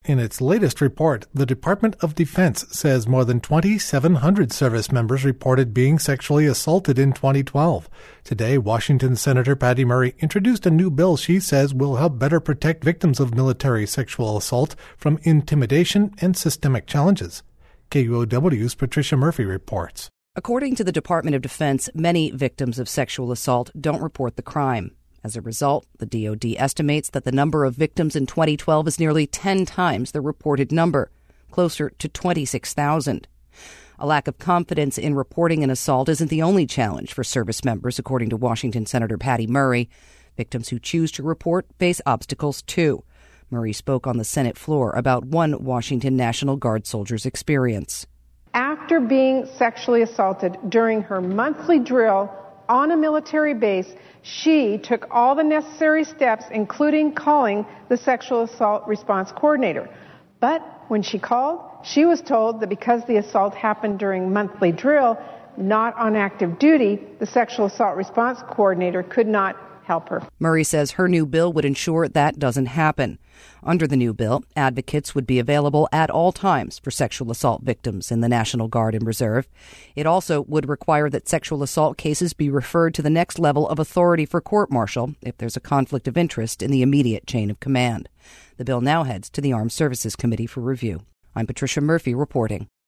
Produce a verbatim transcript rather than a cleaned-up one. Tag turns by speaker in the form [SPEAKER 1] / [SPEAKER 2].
[SPEAKER 1] In its latest report, the Department of Defense says more than twenty-seven hundred service members reported being sexually assaulted in twenty twelve. Today, Washington Senator Patty Murray introduced a new bill she says will help better protect victims of military sexual assault from intimidation and systemic challenges. K U O W's Patricia Murphy reports.
[SPEAKER 2] According to the Department of Defense, many victims of sexual assault don't report the crime. As a result, the D O D estimates that the number of victims in twenty twelve is nearly ten times the reported number, closer to twenty-six thousand. A lack of confidence in reporting an assault isn't the only challenge for service members, according to Washington Senator Patty Murray. Victims who choose to report face obstacles, too. Murray spoke on the Senate floor about one Washington National Guard soldier's experience.
[SPEAKER 3] After being sexually assaulted during her monthly drill on a military base, she took all the necessary steps, including calling the sexual assault response coordinator. But when she called, she was told that because the assault happened during monthly drill, not on active duty, the sexual assault response coordinator could not help her.
[SPEAKER 2] Murray says her new bill would ensure that doesn't happen. Under the new bill, advocates would be available at all times for sexual assault victims in the National Guard and Reserve. It also would require that sexual assault cases be referred to the next level of authority for court-martial if there's a conflict of interest in the immediate chain of command. The bill now heads to the Armed Services Committee for review. I'm Patricia Murphy reporting.